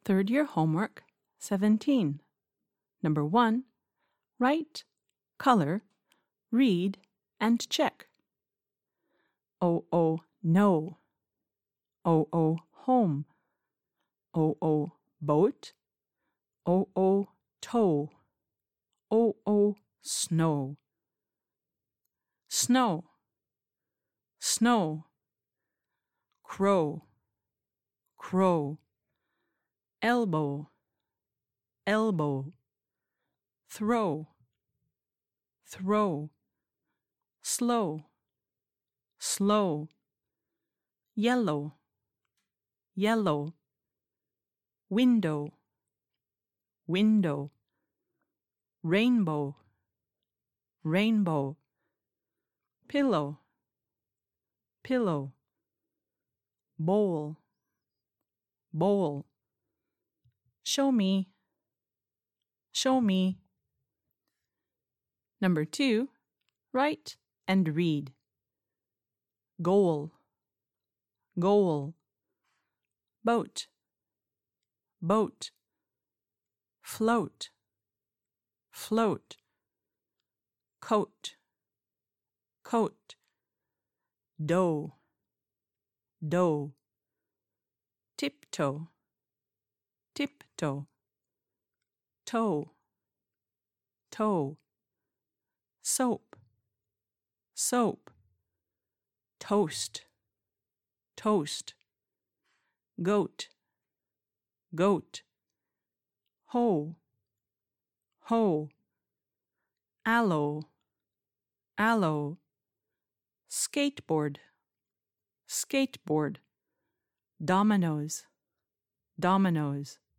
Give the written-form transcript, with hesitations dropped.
Third year homework 17. Number 1. Write, color, read, and check. O, no. O, home. O, boat. O, toe. O, snow. Snow. Snow. Crow. Crow. Elbow. Elbow. Throw. Throw. Slow. Slow. Yellow. Yellow. Window. Window. Rainbow. Rainbow. Pillow. Pillow. Bowl. Bowl. Show me. Show me. Number 2. Write and read. Goal. Goal. Boat. Boat. Float. Float. Coat. Coat. Dough. Dough. Tiptoe. Tiptoe. Toe. Toe. Soap. Soap. Toast. Toast. Goat. Goat. Hoe. Hoe. Aloe. Aloe. Skateboard. Skateboard. Dominoes. Dominoes.